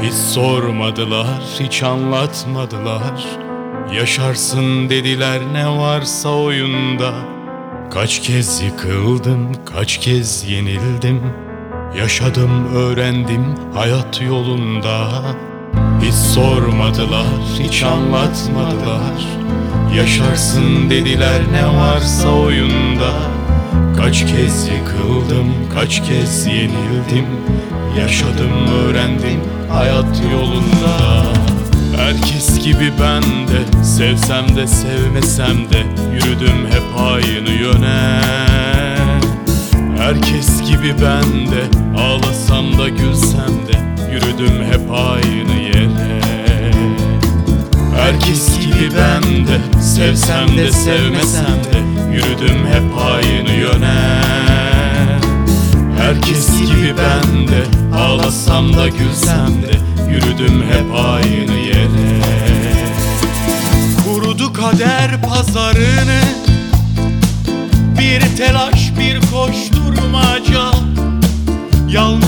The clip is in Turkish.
Hiç sormadılar, hiç anlatmadılar. Yaşarsın dediler ne varsa oyunda. Kaç kez yıkıldım, kaç kez yenildim. Yaşadım, öğrendim hayat yolunda. Hiç sormadılar, hiç anlatmadılar. Yaşarsın dediler ne varsa oyunda. Kaç kez yıkıldım, kaç kez yenildim. Yaşadım, öğrendim hayat yolunda. Herkes gibi ben de, sevsem de sevmesem de yürüdüm hep aynı yöne. Herkes gibi ben de, ağlasam da gülsem de yürüdüm hep aynı yere. Herkes gibi ben de, sevsem de sevmesem de yürüdüm hep aynı yöne. Herkes gibi ben de, ağlasam da gülsem de yürüdüm hep aynı yere. Kurudu kader pazarını, bir telaş bir koşturmaca. Yalnız